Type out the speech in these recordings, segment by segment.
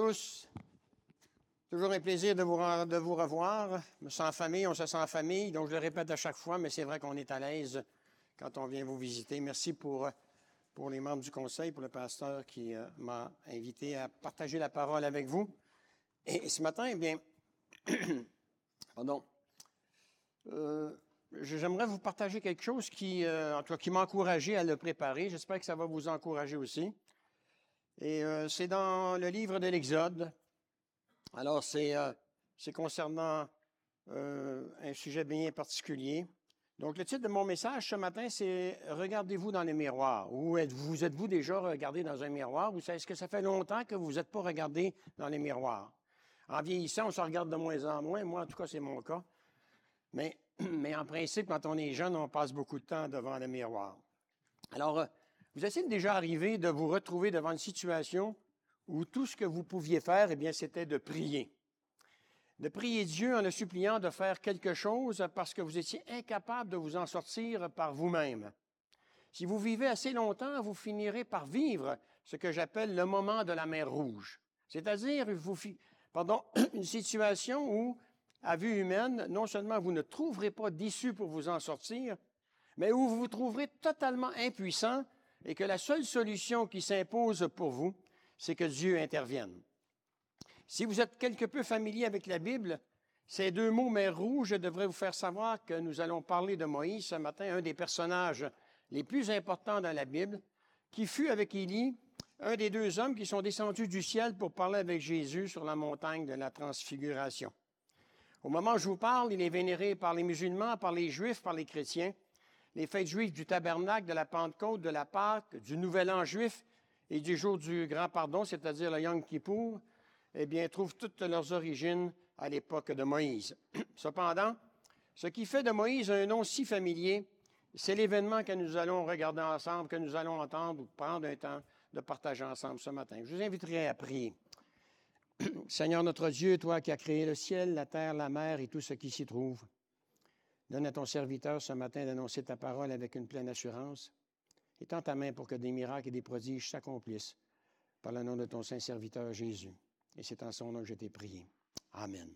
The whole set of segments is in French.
tous. Toujours un plaisir de vous revoir. Je me sens en famille, on se sent en famille, donc je le répète à chaque fois, mais c'est vrai qu'on est à l'aise quand on vient vous visiter. Merci pour les membres du conseil, pour le pasteur qui m'a invité à partager la parole avec vous. Et ce matin, eh bien, pardon, j'aimerais vous partager quelque chose en tout cas, qui m'a encouragé à le préparer. J'espère que ça va vous encourager aussi. Et c'est dans le livre de l'Exode. Alors, c'est concernant un sujet bien particulier. Donc, le titre de mon message ce matin, c'est « Regardez-vous dans le miroir ». Où êtes-vous déjà regardé dans un miroir? Ou est-ce que ça fait longtemps que vous n'êtes pas regardé dans les miroirs? En vieillissant, on se regarde de moins en moins. Moi, en tout cas, c'est mon cas. Mais en principe, quand on est jeune, on passe beaucoup de temps devant le miroir. Alors, vous êtes déjà arrivé de vous retrouver devant une situation où tout ce que vous pouviez faire, eh bien, c'était de prier. De prier Dieu en le suppliant de faire quelque chose parce que vous étiez incapable de vous en sortir par vous-même. Si vous vivez assez longtemps, vous finirez par vivre ce que j'appelle le moment de la mer Rouge. C'est-à-dire, une situation où, à vue humaine, non seulement vous ne trouverez pas d'issue pour vous en sortir, mais où vous vous trouverez totalement impuissant et que la seule solution qui s'impose pour vous, c'est que Dieu intervienne. Si vous êtes quelque peu familier avec la Bible, ces deux mots, mer rouge, devraient vous faire savoir que nous allons parler de Moïse ce matin, un des personnages les plus importants dans la Bible, qui fut avec Élie, un des deux hommes qui sont descendus du ciel pour parler avec Jésus sur la montagne de la Transfiguration. Au moment où je vous parle, il est vénéré par les musulmans, par les Juifs, par les chrétiens. Les fêtes juives du tabernacle, de la Pentecôte, de la Pâque, du Nouvel An juif et du jour du Grand Pardon, c'est-à-dire le Yom Kippour, eh bien, trouvent toutes leurs origines à l'époque de Moïse. Cependant, ce qui fait de Moïse un nom si familier, c'est l'événement que nous allons regarder ensemble, que nous allons entendre ou prendre un temps de partager ensemble ce matin. Je vous inviterai à prier. Seigneur notre Dieu, toi qui as créé le ciel, la terre, la mer et tout ce qui s'y trouve, donne à ton serviteur ce matin d'annoncer ta parole avec une pleine assurance. Étends ta main pour que des miracles et des prodiges s'accomplissent par le nom de ton saint serviteur Jésus. Et c'est en son nom que je t'ai prié. Amen.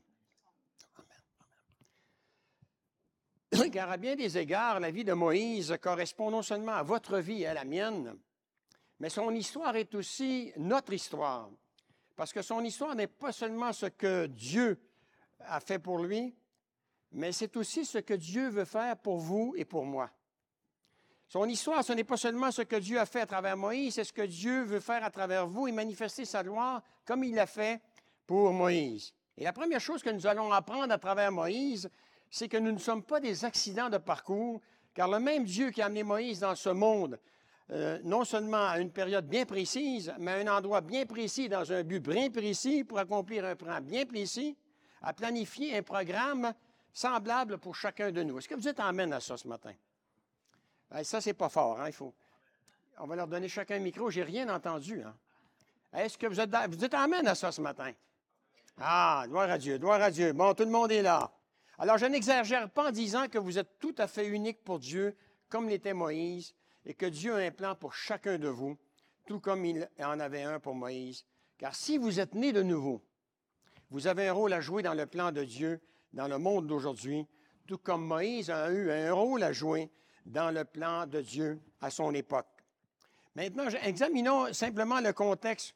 Amen. Car à bien des égards, la vie de Moïse correspond non seulement à votre vie et à la mienne, mais son histoire est aussi notre histoire. Parce que son histoire n'est pas seulement ce que Dieu a fait pour lui, mais c'est aussi ce que Dieu veut faire pour vous et pour moi. Son histoire, ce n'est pas seulement ce que Dieu a fait à travers Moïse, c'est ce que Dieu veut faire à travers vous et manifester sa gloire comme il l'a fait pour Moïse. Et la première chose que nous allons apprendre à travers Moïse, c'est que nous ne sommes pas des accidents de parcours, car le même Dieu qui a amené Moïse dans ce monde, non seulement à une période bien précise, mais à un endroit bien précis, dans un but bien précis, pour accomplir un plan bien précis, a planifié un programme semblable pour chacun de nous. Est-ce que vous êtes amène à ça ce matin? Ça, c'est pas fort, hein? On va leur donner chacun un micro. J'ai rien entendu, hein? Est-ce que vous êtes amène à ça ce matin? Ah, gloire à Dieu, gloire à Dieu. Bon, tout le monde est là. Alors, je n'exagère pas en disant que vous êtes tout à fait unique pour Dieu, comme l'était Moïse, et que Dieu a un plan pour chacun de vous, tout comme il en avait un pour Moïse. Car si vous êtes né de nouveau, vous avez un rôle à jouer dans le plan de Dieu, dans le monde d'aujourd'hui, tout comme Moïse a eu un rôle à jouer dans le plan de Dieu à son époque. Maintenant, examinons simplement le contexte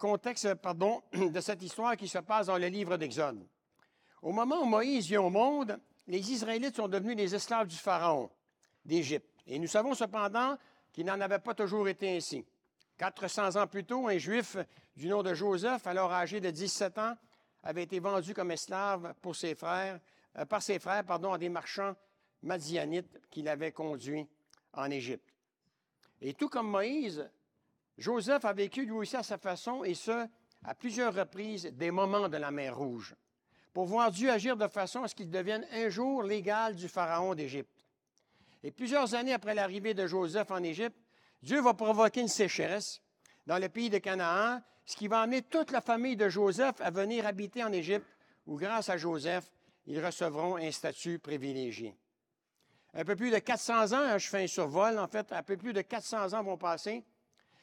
de cette histoire qui se passe dans le livre d'Exode. Au moment où Moïse vient au monde, les Israélites sont devenus les esclaves du Pharaon d'Égypte. Et nous savons cependant qu'il n'en avait pas toujours été ainsi. 400 ans plus tôt, un Juif du nom de Joseph, alors âgé de 17 ans, avait été vendu comme esclave par ses frères, à des marchands madianites qu'il avait conduits en Égypte. Et tout comme Moïse, Joseph a vécu lui aussi à sa façon, et ce, à plusieurs reprises, des moments de la mer Rouge, pour voir Dieu agir de façon à ce qu'il devienne un jour l'égal du Pharaon d'Égypte. Et plusieurs années après l'arrivée de Joseph en Égypte, Dieu va provoquer une sécheresse dans le pays de Canaan, ce qui va amener toute la famille de Joseph à venir habiter en Égypte, où grâce à Joseph, ils recevront un statut privilégié. Un peu plus de 400 ans, je fais un survol, en fait, un peu plus de 400 ans vont passer,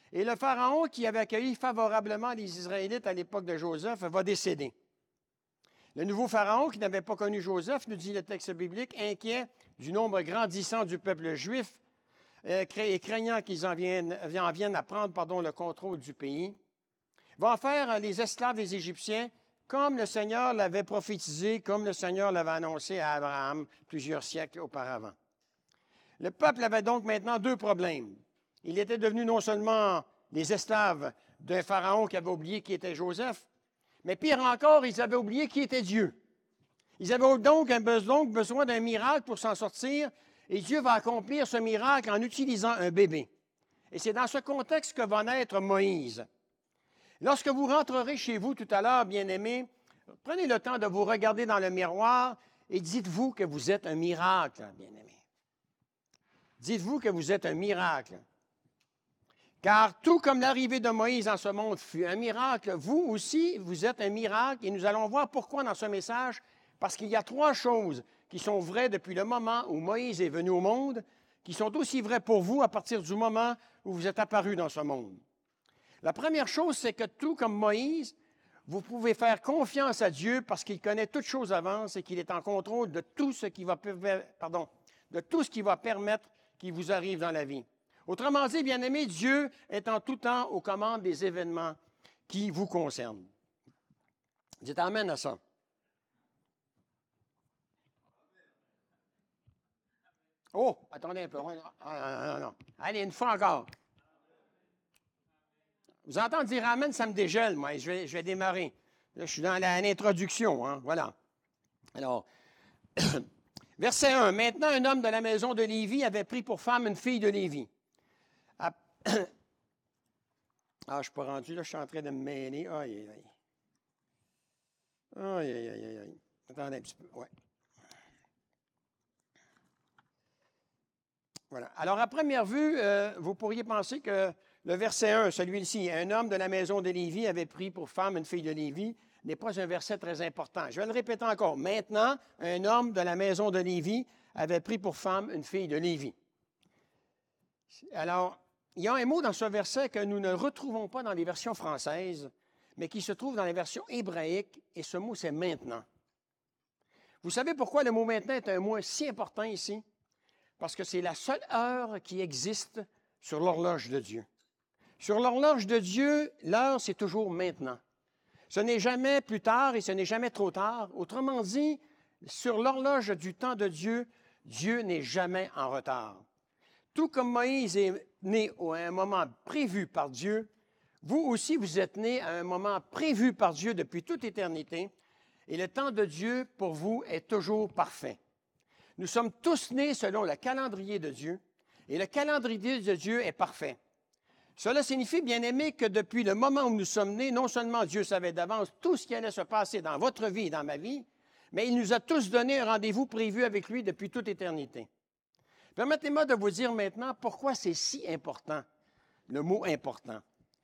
Et le Pharaon qui avait accueilli favorablement les Israélites à l'époque de Joseph va décéder. Le nouveau Pharaon, qui n'avait pas connu Joseph, nous dit le texte biblique, inquiet du nombre grandissant du peuple juif et craignant qu'ils en viennent à prendre le contrôle du pays, va en faire les esclaves des Égyptiens, comme le Seigneur l'avait prophétisé, comme le Seigneur l'avait annoncé à Abraham plusieurs siècles auparavant. Le peuple avait donc maintenant deux problèmes. Il était devenu non seulement les esclaves d'un Pharaon qui avait oublié qui était Joseph, mais pire encore, ils avaient oublié qui était Dieu. Ils avaient donc besoin d'un miracle pour s'en sortir, et Dieu va accomplir ce miracle en utilisant un bébé. Et c'est dans ce contexte que va naître Moïse. Lorsque vous rentrerez chez vous tout à l'heure, bien-aimés, prenez le temps de vous regarder dans le miroir et dites-vous que vous êtes un miracle, bien-aimés. Dites-vous que vous êtes un miracle. Car tout comme l'arrivée de Moïse dans ce monde fut un miracle, vous aussi, vous êtes un miracle. Et nous allons voir pourquoi dans ce message. Parce qu'il y a trois choses qui sont vraies depuis le moment où Moïse est venu au monde, qui sont aussi vraies pour vous à partir du moment où vous êtes apparu dans ce monde. La première chose, c'est que tout comme Moïse, vous pouvez faire confiance à Dieu parce qu'il connaît toutes choses d'avance et qu'il est en contrôle de tout ce qui va permettre qu'il vous arrive dans la vie. Autrement dit, bien-aimé, Dieu est en tout temps aux commandes des événements qui vous concernent. Dites amen à ça. Oh, attendez un peu. Non. Allez, une fois encore. Vous entendez dire amen, ça me dégèle, moi. Je vais démarrer. Là, je suis dans l'introduction, hein. Voilà. Alors, verset 1. Maintenant, un homme de la maison de Lévi avait pris pour femme une fille de Lévi. Je ne suis pas rendu, là, je suis en train de me mêler. Aïe, aïe, aïe. Aïe, aïe, aïe, aïe. Attendez un petit peu, ouais. Voilà. Alors, à première vue, vous pourriez penser que le verset 1, celui-ci, un homme de la maison de Lévi avait pris pour femme une fille de Lévi, n'est pas un verset très important. Je vais le répéter encore. Maintenant, un homme de la maison de Lévi avait pris pour femme une fille de Lévi. Alors, il y a un mot dans ce verset que nous ne retrouvons pas dans les versions françaises, mais qui se trouve dans les versions hébraïques, et ce mot, c'est maintenant. Vous savez pourquoi le mot maintenant est un mot si important ici? Parce que c'est la seule heure qui existe sur l'horloge de Dieu. Sur l'horloge de Dieu, l'heure, c'est toujours maintenant. Ce n'est jamais plus tard et ce n'est jamais trop tard. Autrement dit, sur l'horloge du temps de Dieu, Dieu n'est jamais en retard. Tout comme Moïse est né à un moment prévu par Dieu, vous aussi, vous êtes né à un moment prévu par Dieu depuis toute éternité, et le temps de Dieu, pour vous, est toujours parfait. Nous sommes tous nés selon le calendrier de Dieu, et le calendrier de Dieu est parfait. Cela signifie, bien aimé, que depuis le moment où nous sommes nés, non seulement Dieu savait d'avance tout ce qui allait se passer dans votre vie et dans ma vie, mais il nous a tous donné un rendez-vous prévu avec lui depuis toute éternité. Permettez-moi de vous dire maintenant pourquoi c'est si important, le mot important.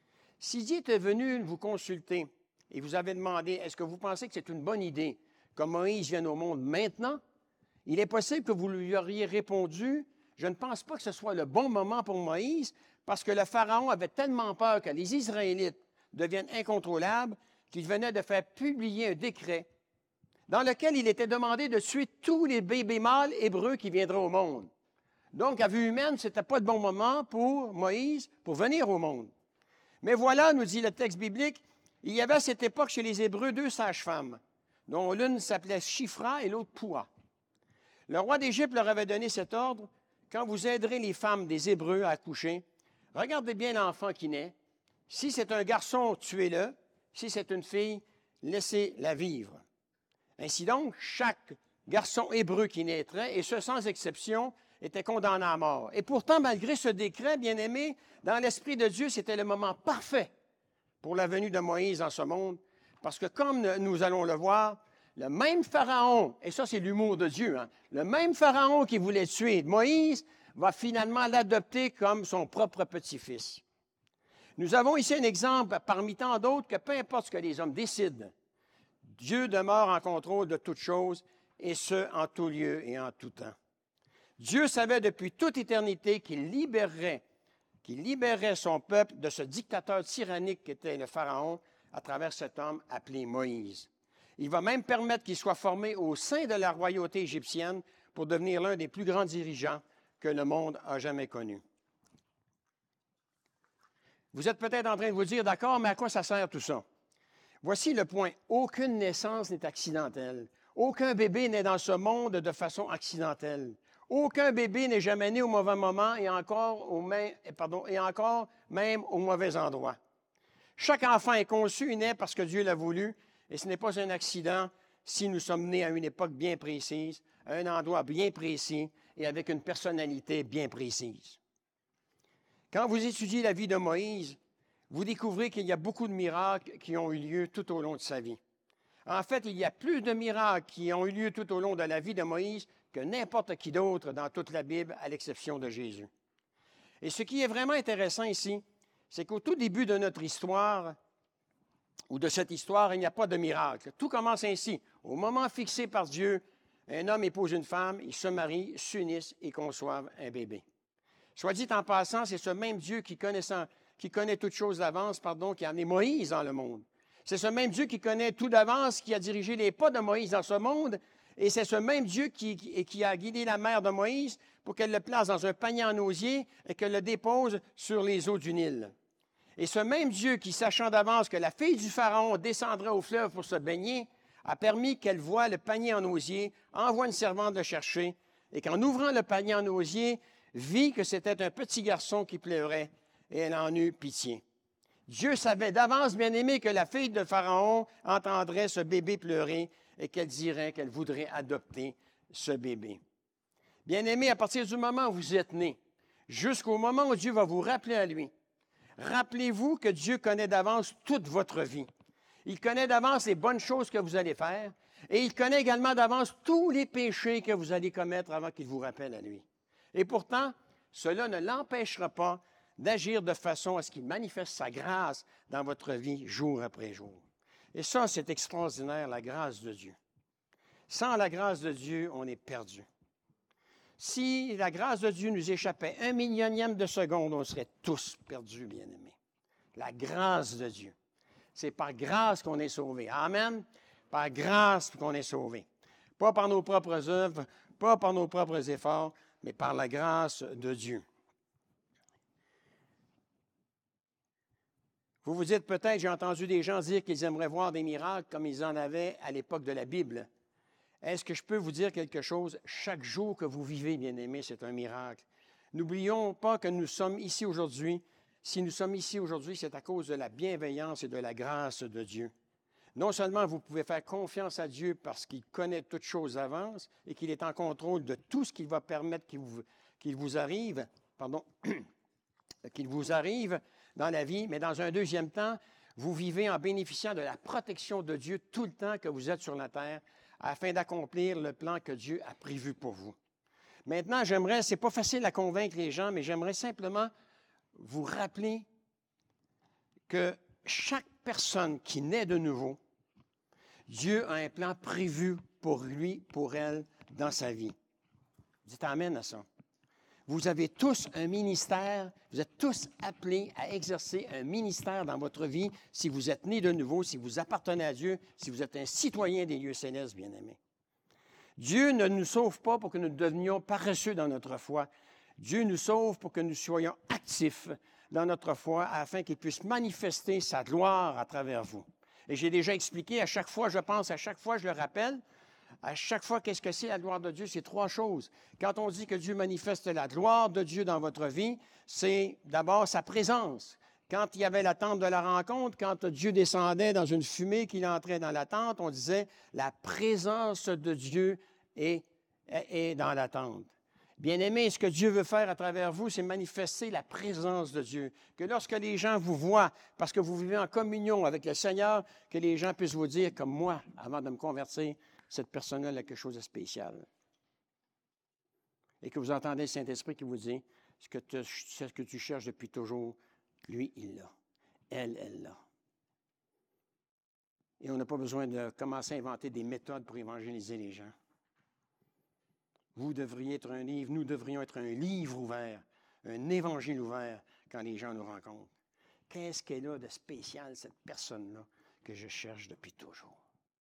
Si Dieu était venu vous consulter et vous avez demandé, est-ce que vous pensez que c'est une bonne idée que Moïse vienne au monde maintenant? Il est possible que vous lui auriez répondu, je ne pense pas que ce soit le bon moment pour Moïse, parce que le Pharaon avait tellement peur que les Israélites deviennent incontrôlables qu'il venait de faire publier un décret dans lequel il était demandé de tuer tous les bébés mâles hébreux qui viendraient au monde. Donc, à vue humaine, ce n'était pas le bon moment pour Moïse pour venir au monde. Mais voilà, nous dit le texte biblique, il y avait à cette époque chez les Hébreux 2 sages-femmes, dont l'une s'appelait Shifra et l'autre Poua. Le roi d'Égypte leur avait donné cet ordre, quand vous aiderez les femmes des Hébreux à accoucher, regardez bien l'enfant qui naît. Si c'est un garçon, tuez-le. Si c'est une fille, laissez-la vivre. Ainsi donc, chaque garçon hébreu qui naîtrait, et ce sans exception, était condamné à mort. Et pourtant, malgré ce décret, bien-aimé, dans l'Esprit de Dieu, c'était le moment parfait pour la venue de Moïse dans ce monde, parce que comme nous allons le voir, le même Pharaon, et ça c'est l'humour de Dieu, hein, le même Pharaon qui voulait tuer Moïse va finalement l'adopter comme son propre petit-fils. Nous avons ici un exemple parmi tant d'autres que peu importe ce que les hommes décident, Dieu demeure en contrôle de toutes choses, et ce, en tout lieu et en tout temps. Dieu savait depuis toute éternité qu'il libérerait qui libérerait son peuple de ce dictateur tyrannique qu'était le Pharaon à travers cet homme appelé Moïse. Il va même permettre qu'il soit formé au sein de la royauté égyptienne pour devenir l'un des plus grands dirigeants que le monde a jamais connu. Vous êtes peut-être en train de vous dire, d'accord, mais à quoi ça sert tout ça? Voici le point. Aucune naissance n'est accidentelle. Aucun bébé n'est dans ce monde de façon accidentelle. Aucun bébé n'est jamais né au mauvais moment et encore même au mauvais endroit. Chaque enfant est conçu et naît parce que Dieu l'a voulu, et ce n'est pas un accident si nous sommes nés à une époque bien précise, à un endroit bien précis et avec une personnalité bien précise. Quand vous étudiez la vie de Moïse, vous découvrez qu'il y a beaucoup de miracles qui ont eu lieu tout au long de sa vie. En fait, il y a plus de miracles qui ont eu lieu tout au long de la vie de Moïse que n'importe qui d'autre dans toute la Bible, à l'exception de Jésus. Et ce qui est vraiment intéressant ici, c'est qu'au tout début de notre histoire, ou de cette histoire, il n'y a pas de miracle. Tout commence ainsi. Au moment fixé par Dieu, un homme épouse une femme, ils se marient, s'unissent et conçoivent un bébé. Soit dit en passant, c'est ce même Dieu qui connaît toutes choses d'avance, qui a amené Moïse dans le monde. C'est ce même Dieu qui connaît tout d'avance, qui a dirigé les pas de Moïse dans ce monde, et c'est ce même Dieu qui a guidé la mère de Moïse pour qu'elle le place dans un panier en osier et qu'elle le dépose sur les eaux du Nil. Et ce même Dieu qui, sachant d'avance que la fille du Pharaon descendrait au fleuve pour se baigner, a permis qu'elle voie le panier en osier, envoie une servante le chercher, et qu'en ouvrant le panier en osier, vit que c'était un petit garçon qui pleurait, et elle en eut pitié. Dieu savait d'avance, bien-aimé, que la fille de Pharaon entendrait ce bébé pleurer et qu'elle dirait qu'elle voudrait adopter ce bébé. Bien-aimé, à partir du moment où vous êtes né, jusqu'au moment où Dieu va vous rappeler à lui, rappelez-vous que Dieu connaît d'avance toute votre vie. Il connaît d'avance les bonnes choses que vous allez faire et il connaît également d'avance tous les péchés que vous allez commettre avant qu'il vous rappelle à lui. Et pourtant, cela ne l'empêchera pas d'agir de façon à ce qu'il manifeste sa grâce dans votre vie jour après jour. Et ça, c'est extraordinaire, la grâce de Dieu. Sans la grâce de Dieu, on est perdu. Si la grâce de Dieu nous échappait 1/1000e de seconde, on serait tous perdus, bien-aimés. La grâce de Dieu. C'est par grâce qu'on est sauvé. Amen. Par grâce qu'on est sauvé. Pas par nos propres œuvres, pas par nos propres efforts, mais par la grâce de Dieu. Vous vous dites peut-être, j'ai entendu des gens dire qu'ils aimeraient voir des miracles comme ils en avaient à l'époque de la Bible. Est-ce que je peux vous dire quelque chose? Chaque jour que vous vivez, bien-aimés, c'est un miracle. N'oublions pas que nous sommes ici aujourd'hui. Si nous sommes ici aujourd'hui, c'est à cause de la bienveillance et de la grâce de Dieu. Non seulement vous pouvez faire confiance à Dieu parce qu'il connaît toutes choses d'avance et qu'il est en contrôle de tout ce qu'il va permettre qu'il vous arrive dans la vie, mais dans un deuxième temps, vous vivez en bénéficiant de la protection de Dieu tout le temps que vous êtes sur la terre afin d'accomplir le plan que Dieu a prévu pour vous. Maintenant, c'est pas facile à convaincre les gens, mais j'aimerais simplement vous rappeler que chaque personne qui naît de nouveau, Dieu a un plan prévu pour lui, pour elle, dans sa vie. Dites amen à ça. Vous avez tous un ministère, vous êtes tous appelés à exercer un ministère dans votre vie si vous êtes nés de nouveau, si vous appartenez à Dieu, si vous êtes un citoyen des lieux célestes, bien-aimés. Dieu ne nous sauve pas pour que nous devenions paresseux dans notre foi. Dieu nous sauve pour que nous soyons actifs dans notre foi afin qu'il puisse manifester sa gloire à travers vous. Et j'ai déjà expliqué, à chaque fois, je le rappelle, à chaque fois, qu'est-ce que c'est la gloire de Dieu? C'est 3 choses. Quand on dit que Dieu manifeste la gloire de Dieu dans votre vie, c'est d'abord sa présence. Quand il y avait la tente de la rencontre, quand Dieu descendait dans une fumée qu'il entrait dans la tente, on disait la présence de Dieu est dans la tente. Bien-aimés, ce que Dieu veut faire à travers vous, c'est manifester la présence de Dieu. Que lorsque les gens vous voient, parce que vous vivez en communion avec le Seigneur, que les gens puissent vous dire, comme moi, avant de me convertir, cette personne-là a quelque chose de spécial. Et que vous entendez le Saint-Esprit qui vous dit, ce que tu cherches depuis toujours, lui, il l'a. Elle l'a. Et on n'a pas besoin de commencer à inventer des méthodes pour évangéliser les gens. Vous devriez être un livre, nous devrions être un livre ouvert, un évangile ouvert, quand les gens nous rencontrent. Qu'est-ce qu'elle a de spécial, cette personne-là, que je cherche depuis toujours?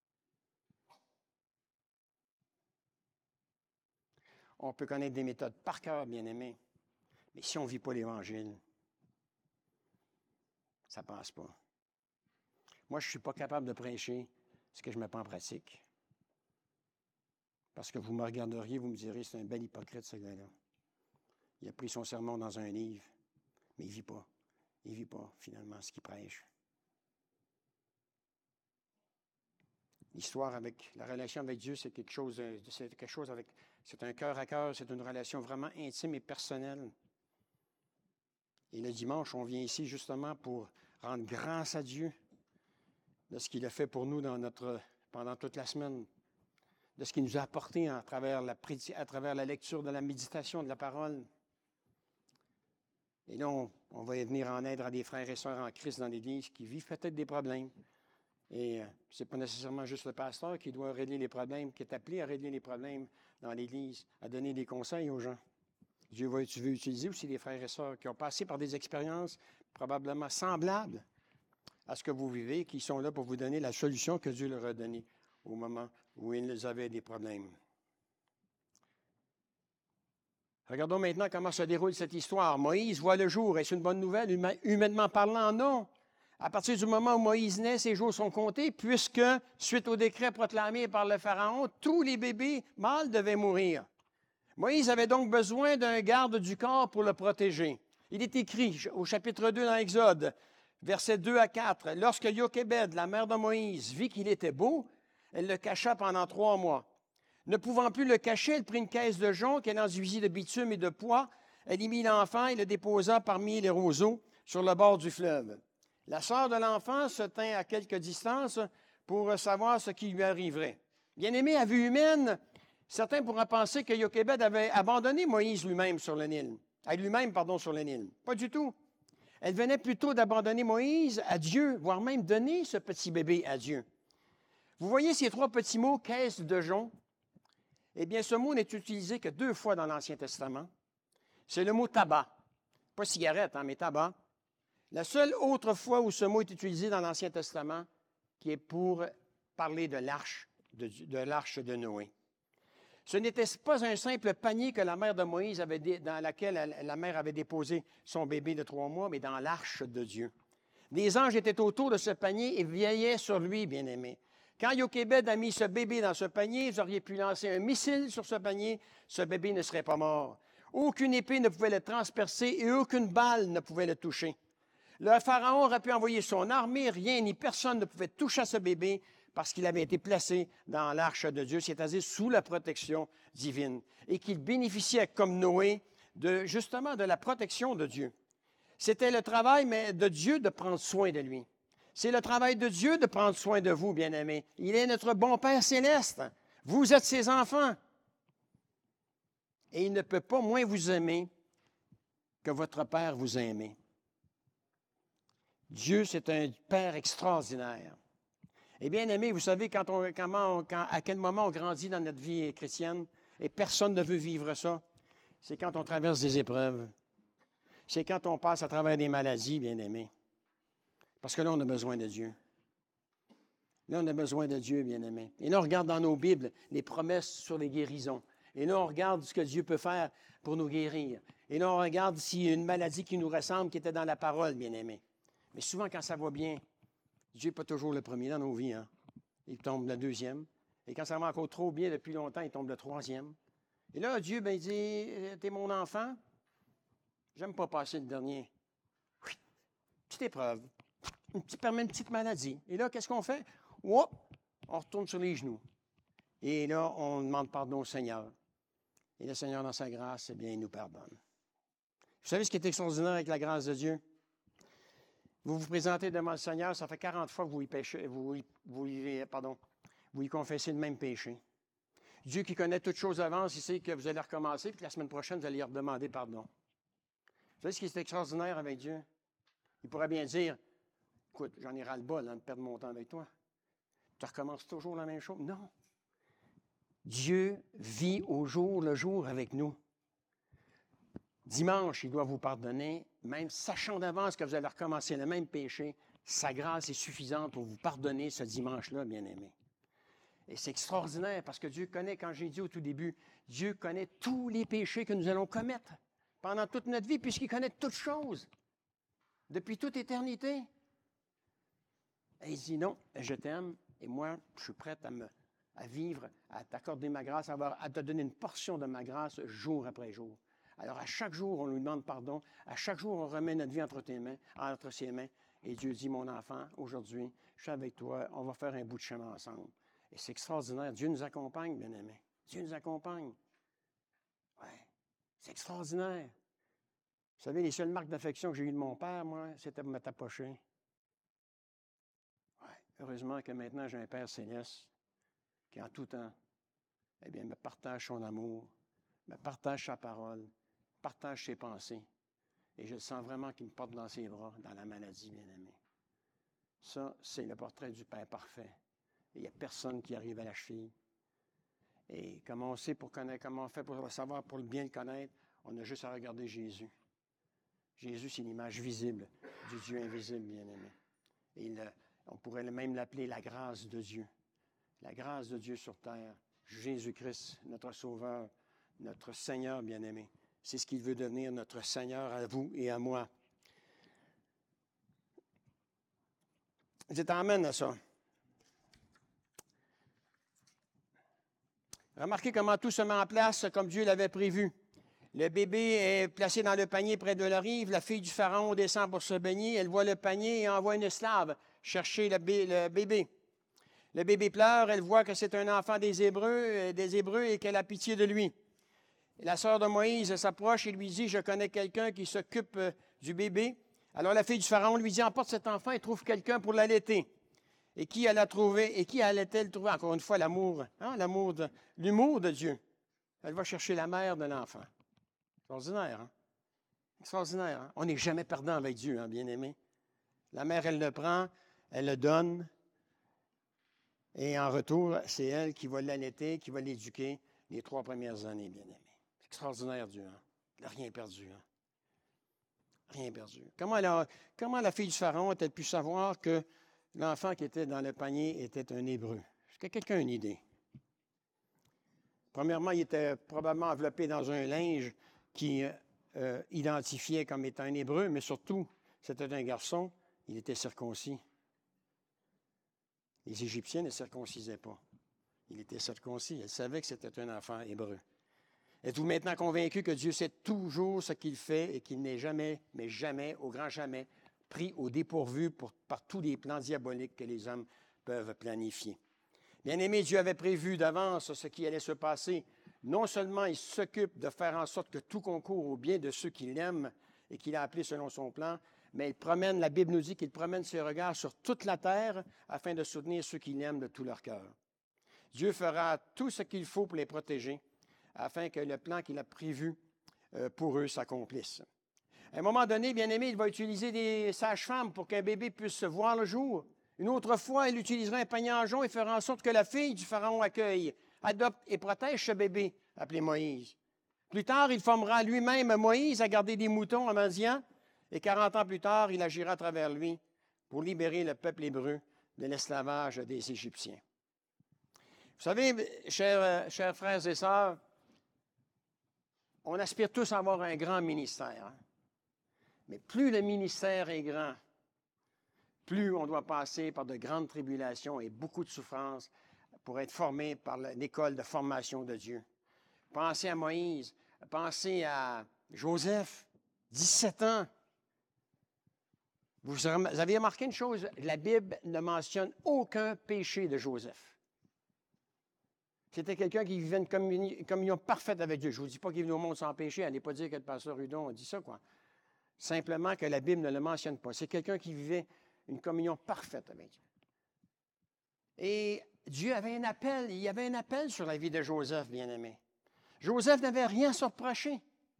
On peut connaître des méthodes par cœur, bien-aimés, mais si on ne vit pas l'Évangile, ça ne passe pas. Moi, je ne suis pas capable de prêcher ce que je ne mets pas en pratique. Parce que vous me regarderiez, vous me direz, c'est un bel hypocrite, ce gars-là. Il a pris son sermon dans un livre, mais il ne vit pas. Il ne vit pas, finalement, ce qu'il prêche. L'histoire avec la relation avec Dieu, c'est quelque chose avec. C'est un cœur à cœur, c'est une relation vraiment intime et personnelle. Et le dimanche, on vient ici justement pour rendre grâce à Dieu de ce qu'il a fait pour nous pendant toute la semaine, de ce qu'il nous a apporté à travers la lecture de la méditation de la parole. Et là, on va venir en aide à des frères et sœurs en Christ dans l'Église qui vivent peut-être des problèmes. Et ce n'est pas nécessairement juste le pasteur qui doit régler les problèmes, qui est appelé à régler les problèmes dans l'Église, à donner des conseils aux gens. Dieu veut utiliser aussi des frères et sœurs qui ont passé par des expériences probablement semblables à ce que vous vivez, qui sont là pour vous donner la solution que Dieu leur a donnée au moment où ils avaient des problèmes. Regardons maintenant comment se déroule cette histoire. Moïse voit le jour. Est-ce une bonne nouvelle, humainement parlant? Non. À partir du moment où Moïse naît, ses jours sont comptés, puisque, suite au décret proclamé par le Pharaon, tous les bébés mâles devaient mourir. Moïse avait donc besoin d'un garde du corps pour le protéger. Il est écrit au chapitre 2 dans Exode, versets 2 à 4, « Lorsque Jochébed, la mère de Moïse, vit qu'il était beau, elle le cacha pendant 3 mois. Ne pouvant plus le cacher, elle prit une caisse de jonc qu'elle enduisit de bitume et de pois. Elle y mit l'enfant et le déposa parmi les roseaux sur le bord du fleuve. La sœur de l'enfant se tint à quelque distance pour savoir ce qui lui arriverait. Bien-aimé, à vue humaine, certains pourraient penser que Jochébed avait abandonné Moïse lui-même sur le Nil. Sur le Nil. Pas du tout. Elle venait plutôt d'abandonner Moïse à Dieu, voire même donner ce petit bébé à Dieu. Vous voyez ces 3 petits mots, caisse de jonc? Eh bien, ce mot n'est utilisé que 2 fois dans l'Ancien Testament. C'est le mot tabac. Pas cigarette, mais tabac. La seule autre fois où ce mot est utilisé dans l'Ancien Testament, qui est pour parler de l'arche de Noé. Ce n'était pas un simple panier que la mère de Moïse dans laquelle la mère avait déposé son bébé de 3 mois, mais dans l'arche de Dieu. Des anges étaient autour de ce panier et veillaient sur lui, bien-aimé. Quand Jochébed a mis ce bébé dans ce panier, vous auriez pu lancer un missile sur ce panier, ce bébé ne serait pas mort. Aucune épée ne pouvait le transpercer et aucune balle ne pouvait le toucher. Le Pharaon aurait pu envoyer son armée, rien ni personne ne pouvait toucher à ce bébé parce qu'il avait été placé dans l'arche de Dieu, c'est-à-dire sous la protection divine, et qu'il bénéficiait, comme Noé, justement de la protection de Dieu. C'était le travail de Dieu de prendre soin de lui. C'est le travail de Dieu de prendre soin de vous, bien-aimés. Il est notre bon Père céleste. Vous êtes ses enfants. Et il ne peut pas moins vous aimer que votre Père vous a aimé. Dieu, c'est un Père extraordinaire. Et bien aimé, vous savez à quel moment on grandit dans notre vie chrétienne et personne ne veut vivre ça, c'est quand on traverse des épreuves. C'est quand on passe à travers des maladies, bien aimé. Parce que là, on a besoin de Dieu. Là, on a besoin de Dieu, bien aimé. Et là, on regarde dans nos Bibles les promesses sur les guérisons. Et là, on regarde ce que Dieu peut faire pour nous guérir. Et là, on regarde s'il y a une maladie qui nous ressemble, qui était dans la parole, bien aimé. Mais souvent, quand ça va bien, Dieu n'est pas toujours le premier dans nos vies. Hein? Il tombe le 2e. Et quand ça va encore trop bien depuis longtemps, il tombe le 3e. Et là, Dieu, il dit, « T'es mon enfant, j'aime pas passer le dernier. » Petite épreuve, une petite maladie. Et là, qu'est-ce qu'on fait? On retourne sur les genoux. Et là, on demande pardon au Seigneur. Et le Seigneur, dans sa grâce, eh bien, il nous pardonne. Vous savez ce qui est extraordinaire avec la grâce de Dieu? Vous vous présentez devant le Seigneur, ça fait 40 fois que vous y confessez le même péché. Dieu qui connaît toutes choses d'avance, il sait que vous allez recommencer, puis la semaine prochaine, vous allez lui redemander pardon. Vous savez ce qui est extraordinaire avec Dieu? Il pourrait bien dire, écoute, j'en ai ras-le-bol de perdre mon temps avec toi. Tu recommences toujours la même chose. Non. Dieu vit au jour le jour avec nous. dimanche, il doit vous pardonner, même sachant d'avance que vous allez recommencer le même péché, sa grâce est suffisante pour vous pardonner ce dimanche-là, bien-aimé. Et c'est extraordinaire parce que Dieu connaît, quand j'ai dit au tout début, Dieu connaît tous les péchés que nous allons commettre pendant toute notre vie, puisqu'il connaît toutes choses, depuis toute éternité. Et il dit non, je t'aime et moi, je suis prête à vivre, à t'accorder ma grâce, à te donner une portion de ma grâce jour après jour. Alors, à chaque jour, on lui demande pardon. À chaque jour, on remet notre vie entre ses mains. Et Dieu dit, mon enfant, aujourd'hui, je suis avec toi, on va faire un bout de chemin ensemble. Et c'est extraordinaire. Dieu nous accompagne, bien-aimés. Dieu nous accompagne. Oui, c'est extraordinaire. Vous savez, les seules marques d'affection que j'ai eues de mon père, moi, c'était de me tapocher. Oui, heureusement que maintenant, j'ai un Père céleste qui, en tout temps, eh bien, me partage son amour, me partage sa parole, partage ses pensées. Et je sens vraiment qu'il me porte dans ses bras, dans la maladie, bien-aimé. Ça, c'est le portrait du Père parfait. Il n'y a personne qui arrive à la cheville. Et comment on sait pour connaître, comment on fait pour savoir, pour bien le connaître, on a juste à regarder Jésus. Jésus, c'est l'image visible du Dieu invisible, bien-aimé. Et on pourrait même l'appeler la grâce de Dieu. La grâce de Dieu sur terre. Jésus-Christ, notre Sauveur, notre Seigneur bien-aimé. C'est ce qu'il veut devenir, notre Seigneur à vous et à moi. Je t'emmène à ça. Remarquez comment tout se met en place comme Dieu l'avait prévu. Le bébé est placé dans le panier près de la rive. La fille du Pharaon descend pour se baigner. Elle voit le panier et envoie une esclave chercher le bébé. Le bébé pleure. Elle voit que c'est un enfant des Hébreux et qu'elle a pitié de lui. La sœur de Moïse s'approche et lui dit, « Je connais quelqu'un qui s'occupe du bébé. » Alors la fille du Pharaon lui dit, « Emporte cet enfant et trouve quelqu'un pour l'allaiter. » Et qui allait-elle trouver? Encore une fois, l'amour, l'humour de Dieu. Elle va chercher la mère de l'enfant. Extraordinaire, hein? Extraordinaire, hein? On n'est jamais perdant avec Dieu, hein, bien-aimé. La mère, elle le prend, elle le donne. Et en retour, c'est elle qui va l'allaiter, qui va l'éduquer les 3 premières années, bien-aimé. C'est extraordinaire, Dieu, hein? Il n'a rien perdu, hein? Rien perdu. Comment la fille du Pharaon a-t-elle pu savoir que l'enfant qui était dans le panier était un Hébreu? Est-ce que quelqu'un a une idée? Premièrement, il était probablement enveloppé dans un linge qui identifiait comme étant un Hébreu, mais surtout, c'était un garçon, il était circoncis. Les Égyptiens ne circoncisaient pas. Il était circoncis. Elle savait que c'était un enfant hébreu. Êtes-vous maintenant convaincu que Dieu sait toujours ce qu'il fait et qu'il n'est jamais, mais jamais, au grand jamais, pris au dépourvu par tous les plans diaboliques que les hommes peuvent planifier? Bien-aimé, Dieu avait prévu d'avance ce qui allait se passer. Non seulement il s'occupe de faire en sorte que tout concourt au bien de ceux qui l'aiment et qu'il a appelés selon son plan, mais la Bible nous dit qu'il promène ses regards sur toute la terre afin de soutenir ceux qui l'aiment de tout leur cœur. Dieu fera tout ce qu'il faut pour les protéger afin que le plan qu'il a prévu pour eux s'accomplisse. À un moment donné, bien-aimé, il va utiliser des sages-femmes pour qu'un bébé puisse se voir le jour. Une autre fois, il utilisera un panier en jonc et fera en sorte que la fille du Pharaon accueille, adopte et protège ce bébé, appelé Moïse. Plus tard, il formera lui-même Moïse à garder des moutons en Madian, et 40 ans plus tard, il agira à travers lui pour libérer le peuple hébreu de l'esclavage des Égyptiens. Vous savez, chers frères et sœurs, on aspire tous à avoir un grand ministère. Hein? Mais plus le ministère est grand, plus on doit passer par de grandes tribulations et beaucoup de souffrances pour être formé par l'école de formation de Dieu. Pensez à Moïse, pensez à Joseph, 17 ans. Vous avez remarqué une chose, la Bible ne mentionne aucun péché de Joseph. C'était quelqu'un qui vivait une communion parfaite avec Dieu. Je ne vous dis pas qu'il est venu au monde sans péché, allez pas dire que le pasteur Hudon a dit ça, quoi. Simplement que la Bible ne le mentionne pas. C'est quelqu'un qui vivait une communion parfaite avec Dieu. Et Dieu avait un appel, il y avait un appel sur la vie de Joseph, bien-aimé. Joseph n'avait rien à se reprocher.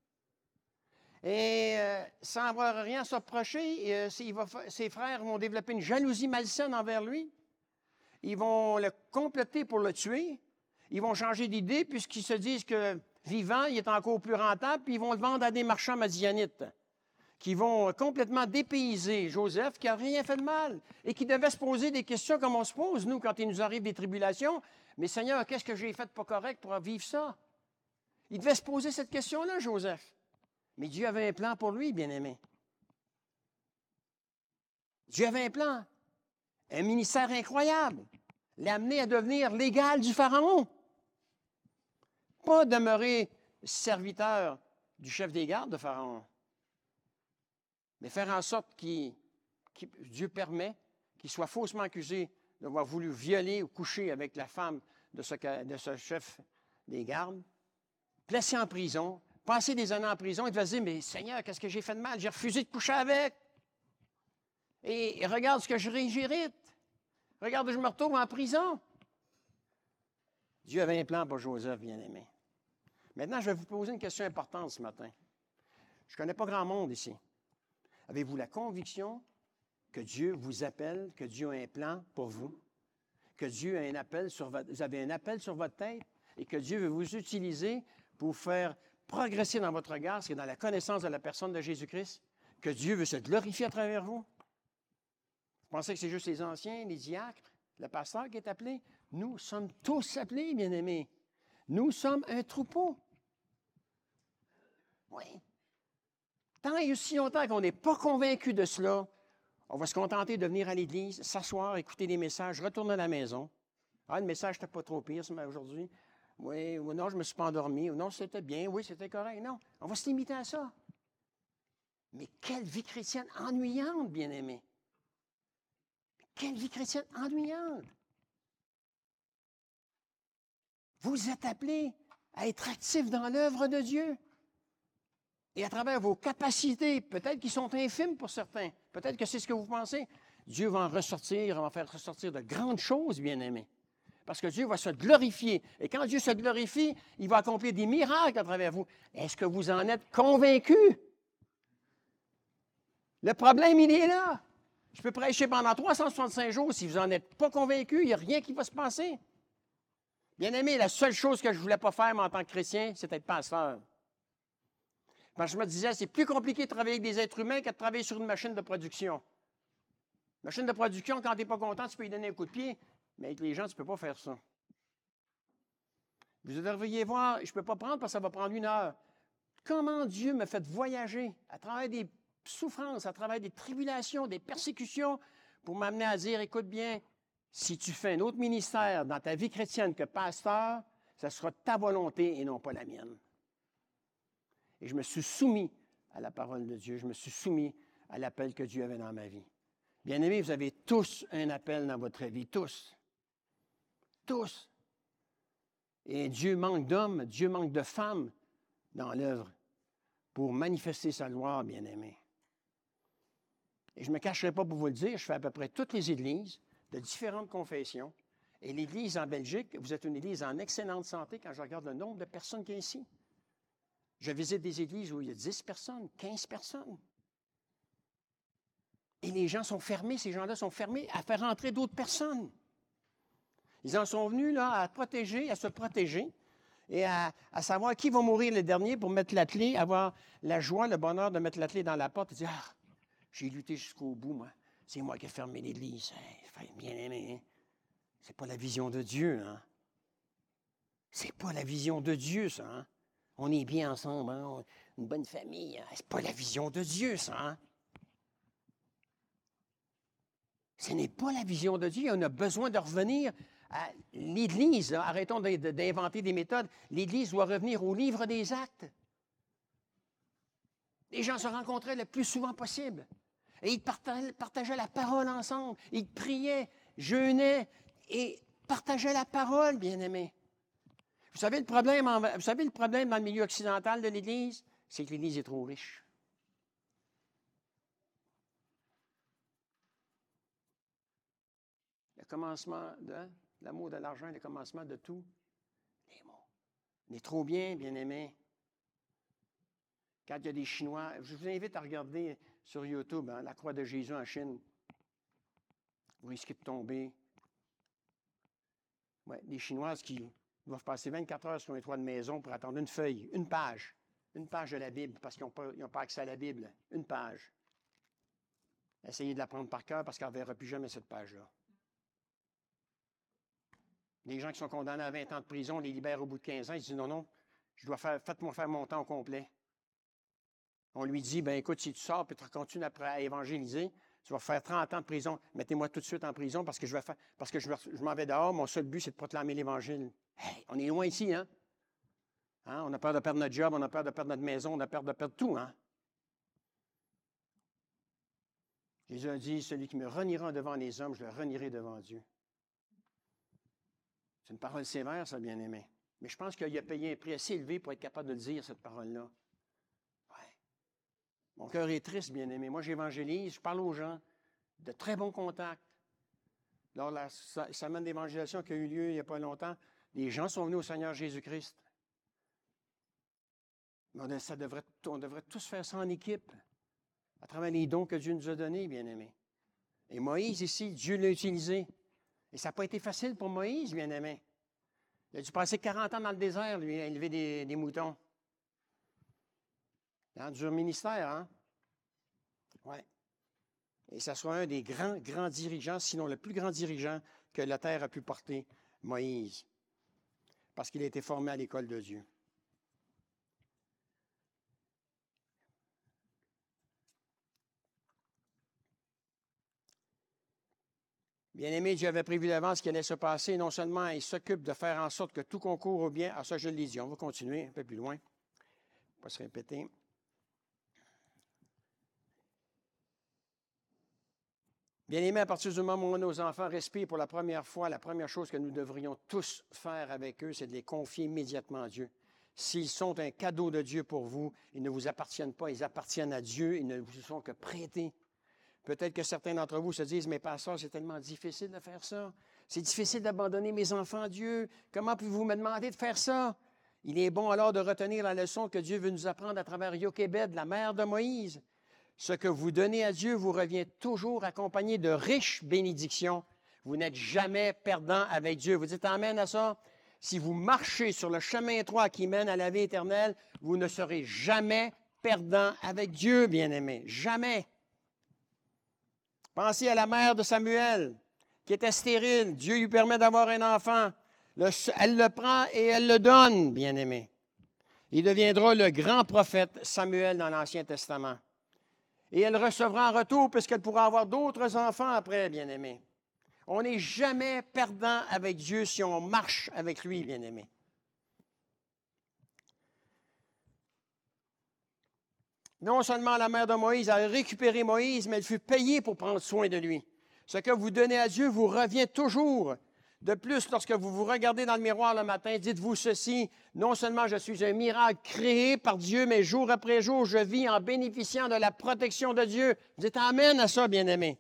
Et sans avoir rien à se reprocher, ses frères vont développer une jalousie malsaine envers lui. Ils vont le comploter pour le tuer. Ils vont changer d'idée puisqu'ils se disent que vivant, il est encore plus rentable, puis ils vont le vendre à des marchands madianites qui vont complètement dépayser Joseph, qui n'a rien fait de mal et qui devait se poser des questions comme on se pose, nous, quand il nous arrive des tribulations. Mais Seigneur, qu'est-ce que j'ai fait de pas correct pour vivre ça? Il devait se poser cette question-là, Joseph. Mais Dieu avait un plan pour lui, bien-aimé. Dieu avait un plan, un ministère incroyable, l'amener à devenir l'égal du Pharaon. Pas demeurer serviteur du chef des gardes de Pharaon, mais faire en sorte Dieu permet qu'il soit faussement accusé d'avoir voulu violer ou coucher avec la femme de ce chef des gardes, placé en prison, passer des années en prison, il va se dire, mais Seigneur, qu'est-ce que j'ai fait de mal? J'ai refusé de coucher avec. Et regarde ce que j'hérite. Regarde, je me retrouve en prison. Dieu avait un plan pour Joseph, bien-aimé. Maintenant, je vais vous poser une question importante ce matin. Je ne connais pas grand monde ici. Avez-vous la conviction que Dieu vous appelle, que Dieu a un plan pour vous, que Dieu a un appel vous avez un appel sur votre tête et que Dieu veut vous utiliser pour vous faire progresser dans votre regard, c'est dans la connaissance de la personne de Jésus-Christ, que Dieu veut se glorifier à travers vous? Vous pensez que c'est juste les anciens, les diacres, le pasteur qui est appelé? Nous sommes tous appelés, bien-aimés. Nous sommes un troupeau. Oui. Tant et aussi longtemps qu'on n'est pas convaincu de cela, on va se contenter de venir à l'église, s'asseoir, écouter des messages, retourner à la maison. Ah, le message n'était pas trop pire aujourd'hui. Oui, ou non, je ne me suis pas endormi. Ou non, c'était bien. Oui, c'était correct. Non, on va se limiter à ça. Mais quelle vie chrétienne ennuyante, bien-aimé. Quelle vie chrétienne ennuyante. Vous êtes appelés à être actifs dans l'œuvre de Dieu. Et à travers vos capacités, peut-être qui sont infimes pour certains, peut-être que c'est ce que vous pensez, Dieu va en ressortir, va faire ressortir de grandes choses, bien-aimés. Parce que Dieu va se glorifier. Et quand Dieu se glorifie, il va accomplir des miracles à travers vous. Est-ce que vous en êtes convaincus? Le problème, il est là. Je peux prêcher pendant 365 jours. Si vous n'en êtes pas convaincus, il n'y a rien qui va se passer. Bien-aimés, la seule chose que je ne voulais pas faire, moi, en tant que chrétien, c'est être pasteur. Parce que je me disais, c'est plus compliqué de travailler avec des êtres humains que de travailler sur une machine de production. Machine de production, quand tu n'es pas content, tu peux lui donner un coup de pied, mais avec les gens, tu ne peux pas faire ça. Vous devriez voir, je ne peux pas prendre parce que ça va prendre 1 heure. Comment Dieu me fait voyager à travers des souffrances, à travers des tribulations, des persécutions, pour m'amener à dire, écoute bien, si tu fais un autre ministère dans ta vie chrétienne que pasteur, ce sera ta volonté et non pas la mienne. Et je me suis soumis à la parole de Dieu. Je me suis soumis à l'appel que Dieu avait dans ma vie. Bien-aimés, vous avez tous un appel dans votre vie. Tous. Tous. Et Dieu manque d'hommes, Dieu manque de femmes dans l'œuvre pour manifester sa gloire, bien-aimés. Et je ne me cacherai pas pour vous le dire, je fais à peu près toutes les églises de différentes confessions. Et l'Église en Belgique, vous êtes une Église en excellente santé quand je regarde le nombre de personnes qu'il y a ici. Je visite des églises où il y a 10 personnes, 15 personnes. Et les gens sont fermés, ces gens-là sont fermés à faire entrer d'autres personnes. Ils en sont venus là, à se protéger et à savoir qui va mourir le dernier pour mettre la clé, avoir la joie, le bonheur de mettre la clé dans la porte et dire, ah, j'ai lutté jusqu'au bout, moi. C'est moi qui ai fermé l'Église. Bien aimé, hein? C'est pas la vision de Dieu, hein? C'est pas la vision de Dieu, ça, hein? On est bien ensemble, hein? Une bonne famille. Hein? C'est pas la vision de Dieu, ça, hein? Ce n'est pas la vision de Dieu. On a besoin de revenir à l'Église. Hein? Arrêtons d'inventer des méthodes. L'Église doit revenir au livre des Actes. Les gens se rencontraient le plus souvent possible. Et ils partageaient la parole ensemble. Ils priaient, jeûnaient et partageaient la parole, bien-aimés. Vous savez le problème dans le milieu occidental de l'Église? C'est que l'Église est trop riche. Le commencement de l'amour de l'argent est le commencement de tout les maux. On est trop bien, bien-aimés. Quand il y a des Chinois, je vous invite à regarder sur YouTube hein, la croix de Jésus en Chine. Vous risquez de tomber. Ouais, des Chinoises qui Ils doivent passer 24 heures sur les toits de maison pour attendre une feuille, une page de la Bible, parce qu'ils n'ont pas accès à la Bible. Une page. Essayez de la prendre par cœur parce qu'on ne verra plus jamais cette page-là. Les gens qui sont condamnés à 20 ans de prison, on les libère au bout de 15 ans, ils disent non, faites-moi faire mon temps au complet. On lui dit, ben écoute, si tu sors et tu continues après à évangéliser, tu vas faire 30 ans de prison. Mettez-moi tout de suite en prison parce que je m'en vais dehors. Mon seul but, c'est de proclamer l'Évangile. Hey, on est loin ici, hein? On a peur de perdre notre job, on a peur de perdre notre maison, on a peur de perdre tout, hein? Jésus a dit, celui qui me reniera devant les hommes, je le renierai devant Dieu. C'est une parole sévère, ça, bien-aimé. Mais je pense qu'il a payé un prix assez élevé pour être capable de dire cette parole-là. Ouais. Mon cœur est triste, bien-aimé. Moi, j'évangélise, je parle aux gens, de très bons contacts. Lors de la semaine d'évangélisation qui a eu lieu il n'y a pas longtemps, les gens sont venus au Seigneur Jésus-Christ. Mais on devrait tous faire ça en équipe, à travers les dons que Dieu nous a donnés, bien-aimés. Et Moïse, ici, Dieu l'a utilisé. Et ça n'a pas été facile pour Moïse, bien-aimé. Il a dû passer 40 ans dans le désert, lui, à élever des moutons. Dans un dur ministère, hein? Oui. Et ça soit un des grands dirigeants, sinon le plus grand dirigeant que la terre a pu porter, Moïse. Parce qu'il a été formé à l'école de Dieu. Bien-aimé, Dieu avait prévu d'avance ce qui allait se passer. Non seulement il s'occupe de faire en sorte que tout concourt au bien. Ah, ça, je l'ai dit. On va continuer un peu plus loin. On va pas se répéter. Bien-aimé, à partir du moment où nos enfants respirent pour la première fois, la première chose que nous devrions tous faire avec eux, c'est de les confier immédiatement à Dieu. S'ils sont un cadeau de Dieu pour vous, ils ne vous appartiennent pas, ils appartiennent à Dieu, ils ne vous sont que prêtés. Peut-être que certains d'entre vous se disent, mais pasteur, c'est tellement difficile de faire ça. C'est difficile d'abandonner mes enfants à Dieu. Comment pouvez-vous me demander de faire ça? Il est bon alors de retenir la leçon que Dieu veut nous apprendre à travers Jochébed, la mère de Moïse. Ce que vous donnez à Dieu vous revient toujours accompagné de riches bénédictions. Vous n'êtes jamais perdant avec Dieu. Vous dites amen à ça? Si vous marchez sur le chemin étroit qui mène à la vie éternelle, vous ne serez jamais perdant avec Dieu, bien-aimés. Jamais. Pensez à la mère de Samuel, qui était stérile. Dieu lui permet d'avoir un enfant. Elle le prend et elle le donne, bien-aimé. Il deviendra le grand prophète Samuel dans l'Ancien Testament. Et elle recevra en retour, puisqu'elle pourra avoir d'autres enfants après, bien-aimé. On n'est jamais perdant avec Dieu si on marche avec lui, bien-aimé. Non seulement la mère de Moïse a récupéré Moïse, mais elle fut payée pour prendre soin de lui. Ce que vous donnez à Dieu vous revient toujours. De plus, lorsque vous vous regardez dans le miroir le matin, dites-vous ceci, non seulement je suis un miracle créé par Dieu, mais jour après jour, je vis en bénéficiant de la protection de Dieu. Vous dites amen à ça, bien-aimés.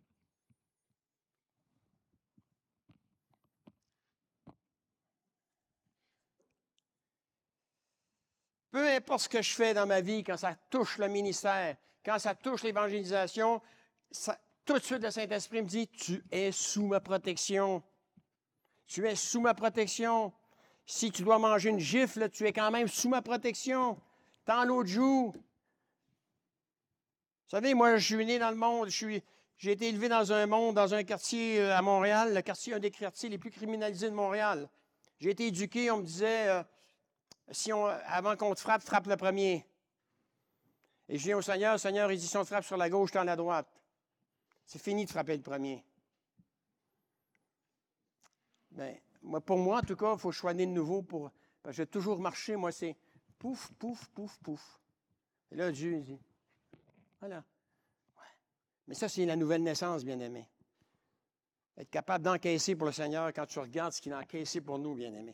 Peu importe ce que je fais dans ma vie, quand ça touche le ministère, quand ça touche l'évangélisation, tout de suite le Saint-Esprit me dit, tu es sous ma protection. Tu es sous ma protection. Si tu dois manger une gifle, tu es quand même sous ma protection. Tant l'autre joue. Vous savez, moi, je suis né dans le monde, j'ai été élevé dans un monde, dans un quartier à Montréal, un des quartiers les plus criminalisés de Montréal. J'ai été éduqué, on me disait, avant qu'on te frappe, frappe le premier. Et je viens au Seigneur, le Seigneur, il dit, si on te frappe sur la gauche, tu en la droite. C'est fini de frapper le premier. Bien, pour moi, en tout cas, il faut que je sois né de nouveau parce que j'ai toujours marché, moi, c'est pouf, pouf, pouf, pouf. Et là, Dieu dit, voilà. Ouais. Mais ça, c'est la nouvelle naissance, bien-aimé. Être capable d'encaisser pour le Seigneur quand tu regardes ce qu'il a encaissé pour nous, bien-aimé.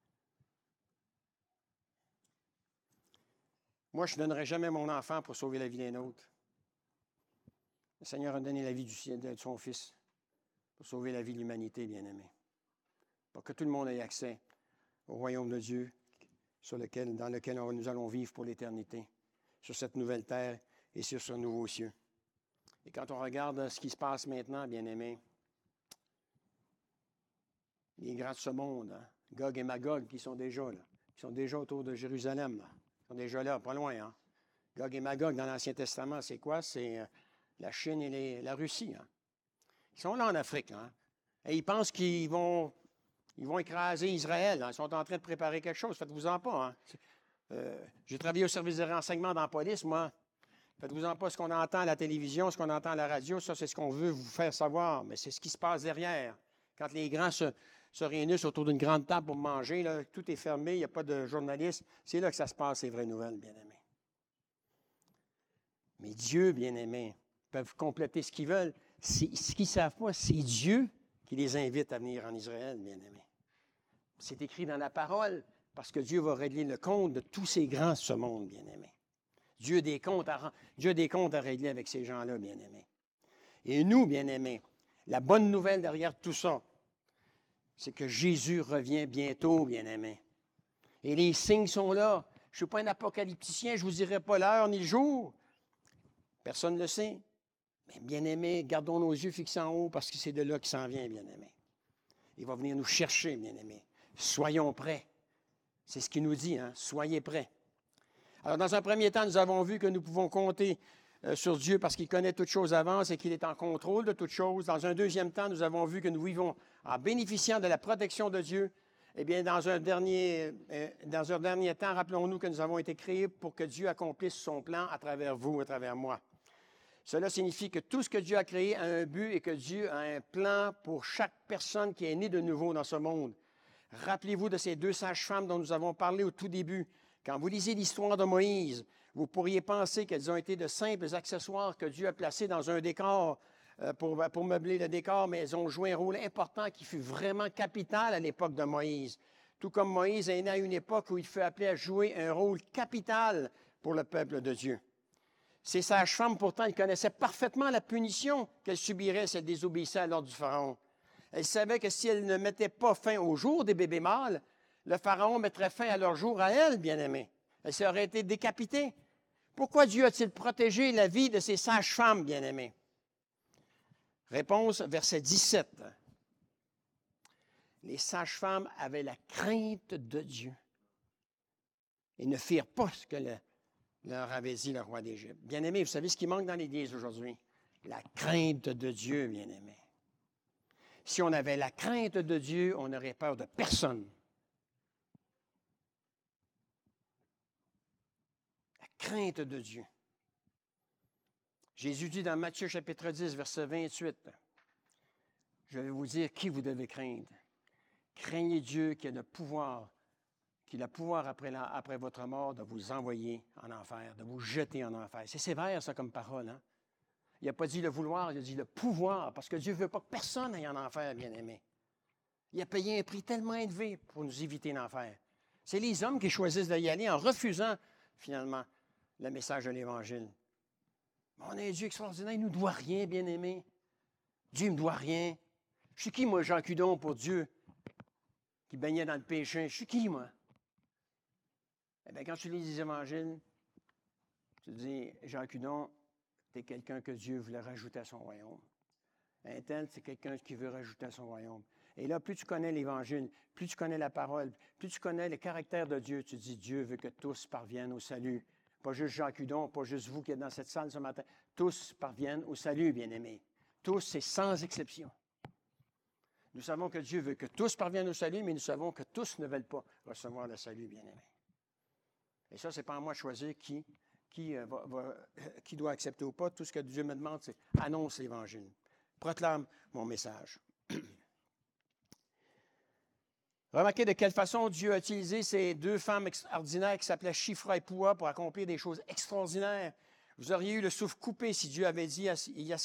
Moi, je ne donnerai jamais mon enfant pour sauver la vie d'un autre. Le Seigneur a donné la vie de son Fils pour sauver la vie de l'humanité, bien-aimé. Pour que tout le monde ait accès au royaume de Dieu dans lequel nous allons vivre pour l'éternité, sur cette nouvelle terre et sur ce nouveau cieux. Et quand on regarde ce qui se passe maintenant, bien-aimés, les grands de ce monde, hein, Gog et Magog, qui sont déjà là. Ils sont déjà autour de Jérusalem. Là. Ils sont déjà là, pas loin. Hein? Gog et Magog, dans l'Ancien Testament, c'est quoi? C'est la Chine et la Russie. Hein? Ils sont là en Afrique. Hein? Et ils pensent qu'ils vont écraser Israël. Hein? Ils sont en train de préparer quelque chose. Faites-vous-en pas. Hein? J'ai travaillé au service de renseignement dans la police, moi. Faites-vous-en pas ce qu'on entend à la télévision, ce qu'on entend à la radio. Ça, c'est ce qu'on veut vous faire savoir. Mais c'est ce qui se passe derrière. Quand les grands se réunissent autour d'une grande table pour manger, là, tout est fermé, il n'y a pas de journalistes. C'est là que ça se passe, ces vraies nouvelles, bien-aimés. Mais Dieu, bien-aimés, peuvent compléter ce qu'ils veulent. Ce qu'ils ne savent pas, c'est Dieu qui les invite à venir en Israël, bien-aimés. C'est écrit dans la parole, parce que Dieu va régler le compte de tous ces grands de ce monde, bien-aimés. Dieu a des comptes à régler avec ces gens-là, bien-aimés. Et nous, bien-aimés, la bonne nouvelle derrière tout ça, c'est que Jésus revient bientôt, bien-aimés. Et les signes sont là. Je ne suis pas un apocalypticien, je ne vous dirai pas l'heure ni le jour. Personne ne le sait. Mais bien-aimés, gardons nos yeux fixés en haut parce que c'est de là qu'il s'en vient, bien-aimés. Il va venir nous chercher, bien-aimés. Soyons prêts. C'est ce qu'il nous dit, hein? Soyez prêts. Alors, dans un premier temps, nous avons vu que nous pouvons compter sur Dieu parce qu'il connaît toutes choses d'avance et qu'il est en contrôle de toutes choses. Dans un deuxième temps, nous avons vu que nous vivons en bénéficiant de la protection de Dieu. Eh bien, dans un dernier temps, rappelons-nous que nous avons été créés pour que Dieu accomplisse son plan à travers vous, à travers moi. Cela signifie que tout ce que Dieu a créé a un but et que Dieu a un plan pour chaque personne qui est née de nouveau dans ce monde. Rappelez-vous de ces 2 sages-femmes dont nous avons parlé au tout début. Quand vous lisez l'histoire de Moïse, vous pourriez penser qu'elles ont été de simples accessoires que Dieu a placés dans un décor pour meubler le décor, mais elles ont joué un rôle important qui fut vraiment capital à l'époque de Moïse. Tout comme Moïse est né à une époque où il fut appelé à jouer un rôle capital pour le peuple de Dieu. Ces sages-femmes, pourtant, elles connaissaient parfaitement la punition qu'elles subiraient si elles désobéissaient à l'ordre du Pharaon. Elles savaient que si elles ne mettaient pas fin au jour des bébés mâles, le Pharaon mettrait fin à leur jour à elles, bien-aimées. Elles seraient été décapitées. Pourquoi Dieu a-t-il protégé la vie de ces sages-femmes, bien-aimées? Réponse, verset 17. Les sages-femmes avaient la crainte de Dieu et ne firent pas ce que leur avait dit le roi d'Égypte. Bien-aimés, vous savez ce qui manque dans l'Église aujourd'hui? La crainte de Dieu, bien-aimés. Si on avait la crainte de Dieu, on n'aurait peur de personne. La crainte de Dieu. Jésus dit dans Matthieu chapitre 10, verset 28, « Je vais vous dire qui vous devez craindre. Craignez Dieu qui a le pouvoir après votre mort de vous envoyer en enfer, de vous jeter en enfer. » C'est sévère, ça, comme parole. Hein? Il n'a pas dit le vouloir, il a dit le pouvoir, parce que Dieu ne veut pas que personne aille en enfer, bien-aimé. Il a payé un prix tellement élevé pour nous éviter l'enfer. C'est les hommes qui choisissent d'y aller en refusant, finalement, le message de l'Évangile. On a un Dieu extraordinaire, il ne nous doit rien, bien-aimé. Dieu ne me doit rien. Je suis qui, moi, Jean Cudon, pour Dieu, qui baignait dans le péché? Je suis qui, moi? Eh bien, quand tu lis les évangiles, tu te dis, Jean Cudon, tu es quelqu'un que Dieu voulait rajouter à son royaume. Un tel, c'est quelqu'un qui veut rajouter à son royaume. Et là, plus tu connais l'Évangile, plus tu connais la parole, plus tu connais le caractère de Dieu, tu te dis, Dieu veut que tous parviennent au salut. Pas juste Jean Cudon, pas juste vous qui êtes dans cette salle ce matin. Tous parviennent au salut, bien-aimés. Tous, c'est sans exception. Nous savons que Dieu veut que tous parviennent au salut, mais nous savons que tous ne veulent pas recevoir le salut, bien-aimés. Et ça, ce n'est pas à moi de choisir qui doit accepter ou pas. Tout ce que Dieu me demande, c'est annonce l'Évangile. Proclame mon message. Remarquez de quelle façon Dieu a utilisé ces 2 femmes extraordinaires qui s'appelaient Shifra et Poua pour accomplir des choses extraordinaires. Vous auriez eu le souffle coupé si Dieu avait dit, il y a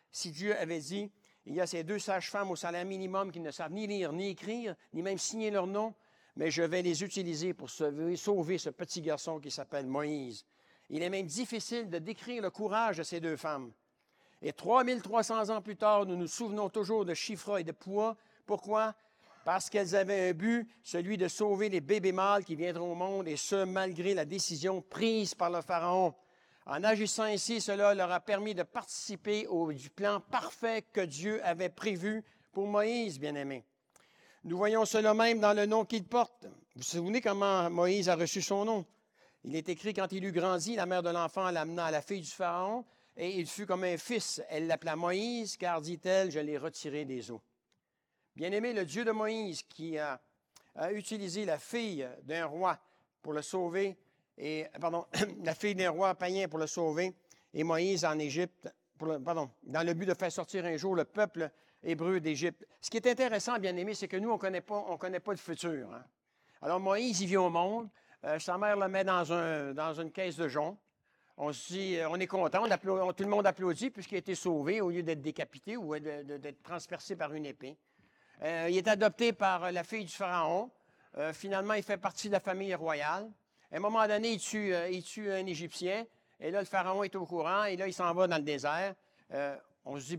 ces 2 sages-femmes au salaire minimum qui ne savent ni lire, ni écrire, ni même signer leur nom, mais je vais les utiliser pour sauver ce petit garçon qui s'appelle Moïse. Il est même difficile de décrire le courage de ces 2 femmes. Et 3300 ans plus tard, nous nous souvenons toujours de Shifra et de Poua. Pourquoi? Parce qu'elles avaient un but, celui de sauver les bébés mâles qui viendront au monde, et ce, malgré la décision prise par le Pharaon. En agissant ainsi, cela leur a permis de participer du plan parfait que Dieu avait prévu pour Moïse, bien-aimé. Nous voyons cela même dans le nom qu'il porte. Vous vous souvenez comment Moïse a reçu son nom? Il est écrit, quand il eut grandi, la mère de l'enfant l'amena à la fille du Pharaon, et il fut comme un fils. Elle l'appela Moïse, car, dit-elle, je l'ai retiré des eaux. Bien-aimé, le Dieu de Moïse qui a utilisé la fille d'un roi pour le sauver, la fille d'un roi païen pour le sauver, et Moïse en Égypte, dans le but de faire sortir un jour le peuple hébreu d'Égypte. Ce qui est intéressant, bien-aimé, c'est que nous, on ne connaît pas le futur. Hein? Alors, Moïse, il vient au monde. Sa mère le met dans une caisse de jonc. On se dit, on est content, tout le monde applaudit puisqu'il a été sauvé au lieu d'être décapité ou d'être transpercé par une épée. Il est adopté par la fille du Pharaon. Finalement, il fait partie de la famille royale. À un moment donné, il tue un Égyptien. Et là, le Pharaon est au courant. Et là, il s'en va dans le désert. On se dit,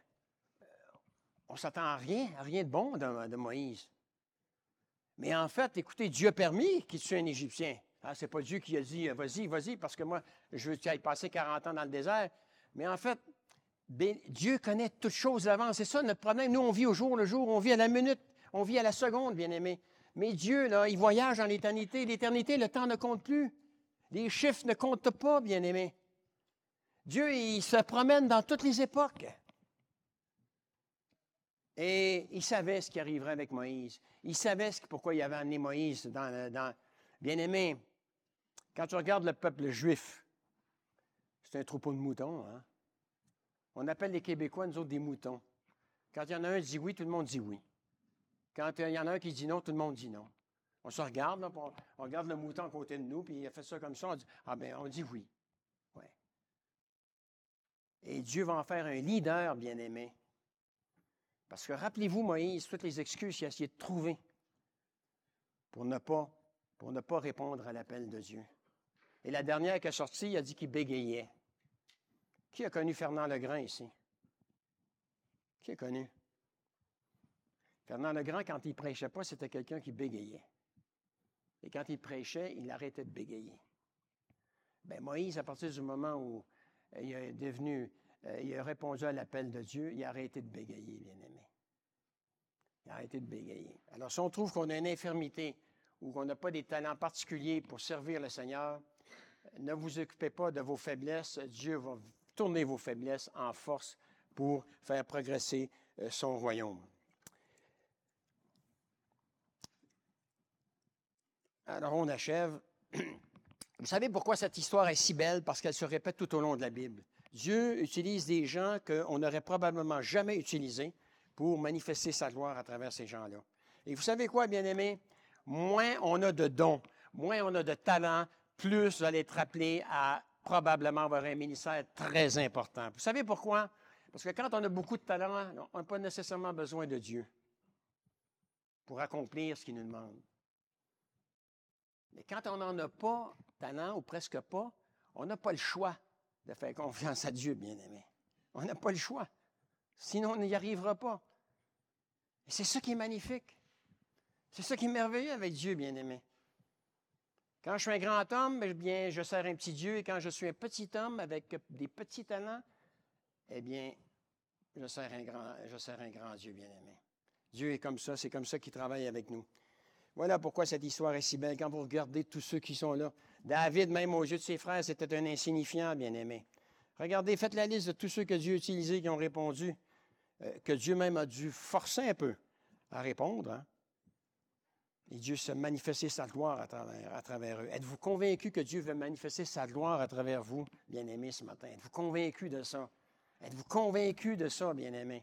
on ne s'attend à rien de bon de Moïse. Mais en fait, écoutez, Dieu a permis qu'il tue un Égyptien. Ce n'est pas Dieu qui a dit, vas-y, parce que moi, je veux que tu ailles passer 40 ans dans le désert. Mais en fait, Dieu connaît toutes choses d'avance. C'est ça notre problème. Nous, on vit au jour le jour, on vit à la minute, on vit à la seconde, bien-aimé. Mais Dieu, là, il voyage dans l'éternité. L'éternité, le temps ne compte plus. Les chiffres ne comptent pas, bien-aimé. Dieu, il se promène dans toutes les époques. Et il savait ce qui arriverait avec Moïse. Il savait pourquoi il avait amené Moïse dans... Bien-aimé, quand tu regardes le peuple juif, c'est un troupeau de moutons, hein? On appelle les Québécois, nous autres, des moutons. Quand il y en a un qui dit oui, tout le monde dit oui. Quand il y en a un qui dit non, tout le monde dit non. On se regarde, là, on regarde le mouton à côté de nous, puis il a fait ça comme ça, on dit oui. Ouais. Et Dieu va en faire un leader, bien-aimé. Parce que rappelez-vous, Moïse, toutes les excuses qu'il a essayé de trouver pour ne pas répondre à l'appel de Dieu. Et la dernière qui est sortie, il a dit qu'il bégayait. Qui a connu Fernand Legrand ici? Qui a connu? Fernand Legrand, quand il ne prêchait pas, c'était quelqu'un qui bégayait. Et quand il prêchait, il arrêtait de bégayer. Bien, Moïse, à partir du moment où il a répondu à l'appel de Dieu, il a arrêté de bégayer, bien-aimé. Il a arrêté de bégayer. Alors, si on trouve qu'on a une infirmité ou qu'on n'a pas des talents particuliers pour servir le Seigneur, ne vous occupez pas de vos faiblesses. Dieu va tourner vos faiblesses en force pour faire progresser son royaume. Alors, on achève. Vous savez pourquoi cette histoire est si belle? Parce qu'elle se répète tout au long de la Bible. Dieu utilise des gens qu'on n'aurait probablement jamais utilisés pour manifester sa gloire à travers ces gens-là. Et vous savez quoi, bien-aimés? Moins on a de dons, moins on a de talents, plus vous allez être appelé à probablement avoir un ministère très important. Vous savez pourquoi? Parce que quand on a beaucoup de talents, on n'a pas nécessairement besoin de Dieu pour accomplir ce qu'il nous demande. Mais quand on n'en a pas, talent ou presque pas, on n'a pas le choix de faire confiance à Dieu, bien-aimé. On n'a pas le choix. Sinon, on n'y arrivera pas. Et c'est ça qui est magnifique. C'est ça qui est merveilleux avec Dieu, bien-aimé. Quand je suis un grand homme, eh bien, je sers un petit Dieu. Et quand je suis un petit homme avec des petits talents, eh bien, je sers un grand Dieu, bien-aimé. Dieu est comme ça, c'est comme ça qu'il travaille avec nous. Voilà pourquoi cette histoire est si belle. Quand vous regardez tous ceux qui sont là, David, même aux yeux de ses frères, c'était un insignifiant, bien-aimé. Regardez, faites la liste de tous ceux que Dieu a utilisés qui ont répondu, que Dieu même a dû forcer un peu à répondre. Hein? Et Dieu se manifester sa gloire à travers eux. Êtes-vous convaincu que Dieu veut manifester sa gloire à travers vous, bien-aimés, ce matin? Êtes-vous convaincu de ça? Êtes-vous convaincu de ça, bien-aimés?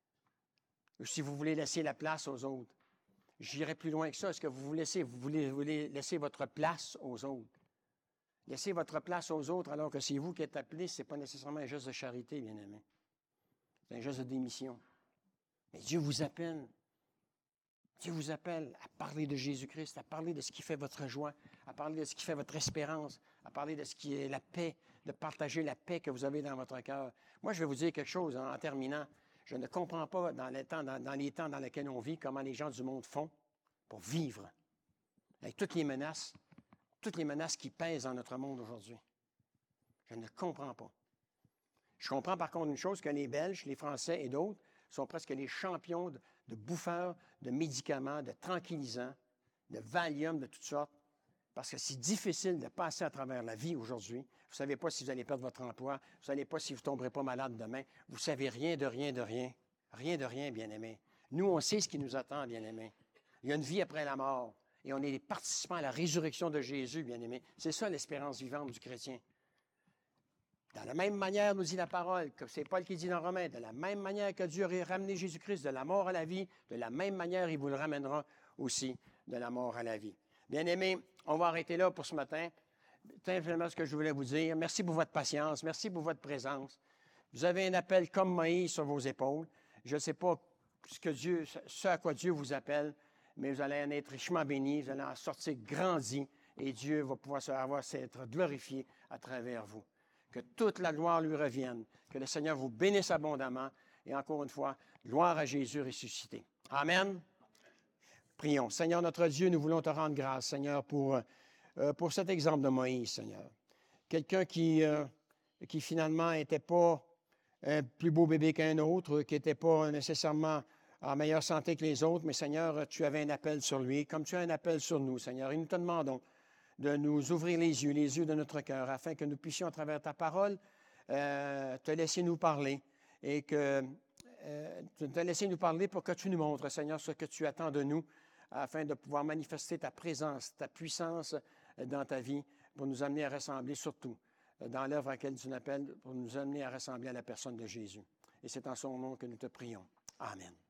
Ou si vous voulez laisser la place aux autres? J'irai plus loin que ça. Est-ce que vous voulez laisser votre place aux autres? Laissez votre place aux autres alors que c'est vous qui êtes appelés, ce n'est pas nécessairement un geste de charité, bien-aimé. C'est un geste de démission. Mais Dieu vous appelle. Dieu vous appelle à parler de Jésus-Christ, à parler de ce qui fait votre joie, à parler de ce qui fait votre espérance, à parler de ce qui est la paix, de partager la paix que vous avez dans votre cœur. Moi, je vais vous dire quelque chose en terminant. Je ne comprends pas dans les temps dans lesquels on vit comment les gens du monde font pour vivre avec toutes les menaces qui pèsent dans notre monde aujourd'hui. Je ne comprends pas. Je comprends par contre une chose, que les Belges, les Français et d'autres sont presque les champions de bouffeurs, de médicaments, de tranquillisants, de Valium de toutes sortes, parce que c'est difficile de passer à travers la vie aujourd'hui. Vous ne savez pas si vous allez perdre votre emploi, vous ne savez pas si vous ne tomberez pas malade demain, vous ne savez rien de rien de rien. Rien de rien, bien-aimés. Nous, on sait ce qui nous attend, bien-aimés. Il y a une vie après la mort et on est des participants à la résurrection de Jésus, bien-aimés. C'est ça l'espérance vivante du chrétien. De la même manière, nous dit la parole, que c'est Paul qui dit dans Romains, de la même manière que Dieu a ramené Jésus-Christ de la mort à la vie, de la même manière, il vous le ramènera aussi de la mort à la vie. Bien-aimés, on va arrêter là pour ce matin. C'est simplement ce que je voulais vous dire. Merci pour votre patience. Merci pour votre présence. Vous avez un appel comme Moïse sur vos épaules. Je ne sais pas ce à quoi Dieu vous appelle, mais vous allez en être richement bénis, vous allez en sortir grandis et Dieu va pouvoir être glorifié à travers vous. Que toute la gloire lui revienne. Que le Seigneur vous bénisse abondamment. Et encore une fois, gloire à Jésus ressuscité. Amen. Prions. Seigneur notre Dieu, nous voulons te rendre grâce, Seigneur, pour cet exemple de Moïse, Seigneur. Quelqu'un qui finalement n'était pas un plus beau bébé qu'un autre, qui n'était pas nécessairement en meilleure santé que les autres, mais Seigneur, tu avais un appel sur lui, comme tu as un appel sur nous, Seigneur. Et nous te demandons de nous ouvrir les yeux de notre cœur, afin que nous puissions, à travers ta parole, te laisser nous parler et te laisser nous parler pour que tu nous montres, Seigneur, ce que tu attends de nous, afin de pouvoir manifester ta présence, ta puissance dans ta vie, pour nous amener à ressembler surtout dans l'œuvre à laquelle tu nous appelles, pour nous amener à ressembler à la personne de Jésus. Et c'est en son nom que nous te prions. Amen.